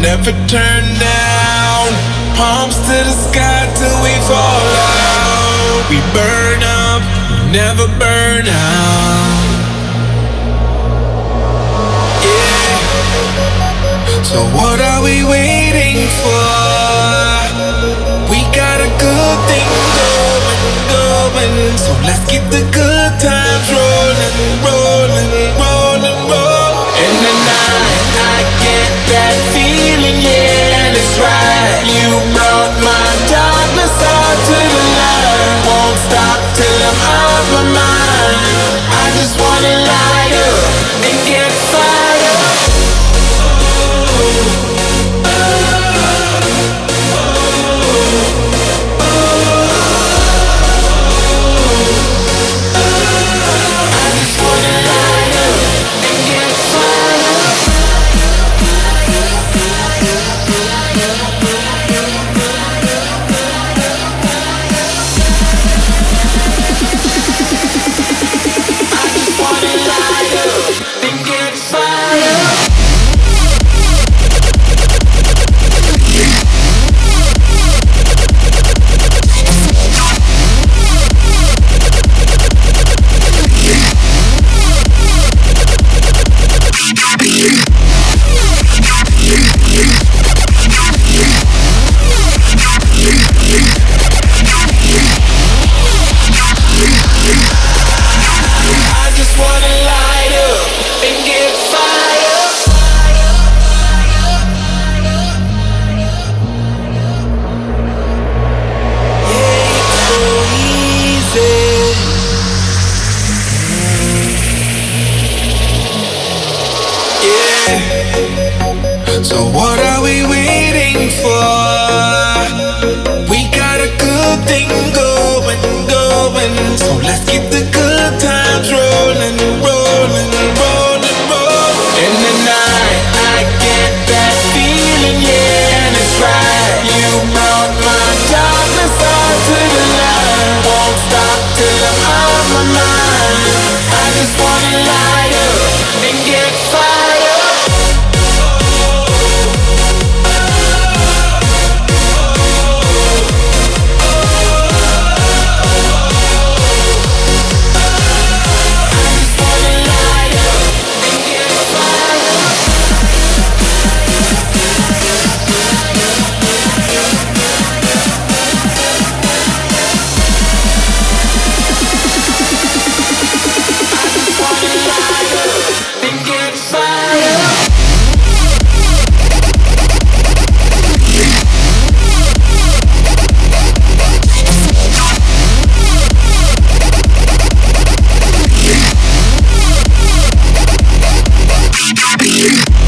never turn down. Palms to the sky till we fall out. We burn up, never burn out. Yeah. So what are we waiting for? We got a good thing going. So let's keep the good times rolling, rolling, rolling, rolling. In the night, I get that feeling, yeah, and it's right. You brought my darkness out to the light. Won't stop till I'm out my mind. I just wanna light up and get fired up. So what are we waiting for? We got a good thing going. So let's keep the good times rolling, rolling, rolling, rolling. In the night, I get that feeling, yeah, and it's right. You brought my darkness out to the light. Won't stop till I'm out my mind. I just wanna light up and get fired up. Yeah.